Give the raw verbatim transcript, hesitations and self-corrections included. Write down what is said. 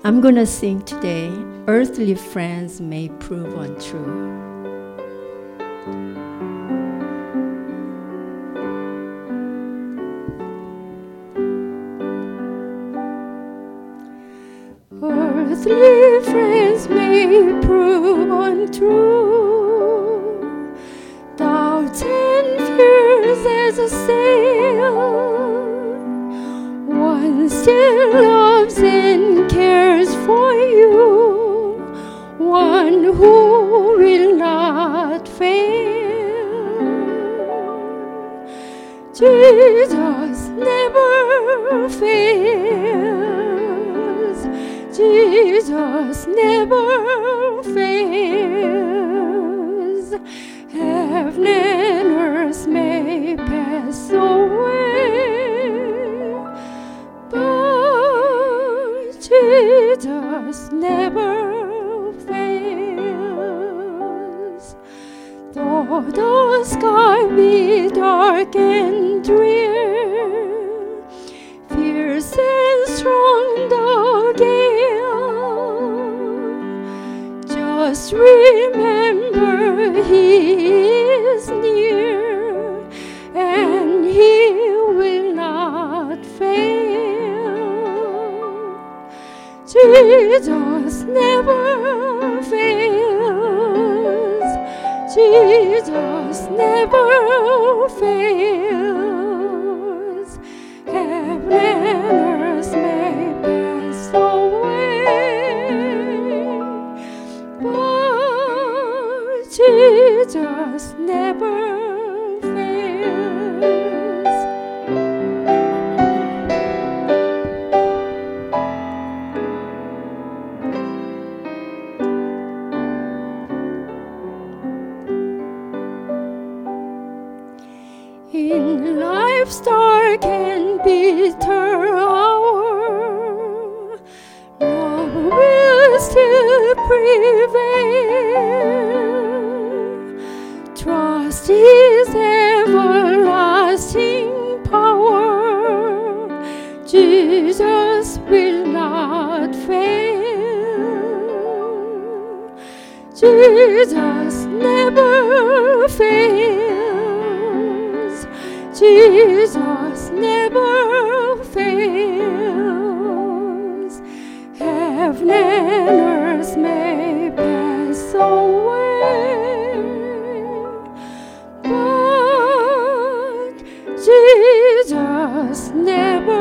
I'm gonna sing today, Earthly Friends May Prove Untrue. Earthly friends may prove untrue, doubts and fears as a sail. One still loves and cares for you, one who will not fail. Jesus never fails. Jesus never fails. Heaven and earth may pass away, but Jesus never fails. Though the sky be dark and drear, fierce and strong the gale, just remember He is near, and He will not fail. Jesus never fails. Jesus never fails. Heaven and earth may pass away, but Jesus never fails. In life's dark and bitter hour, love will still prevail. Trust His everlasting power. Jesus will not fail. Jesus never fails. Jesus never fails. Heaven and earth may pass away, but Jesus never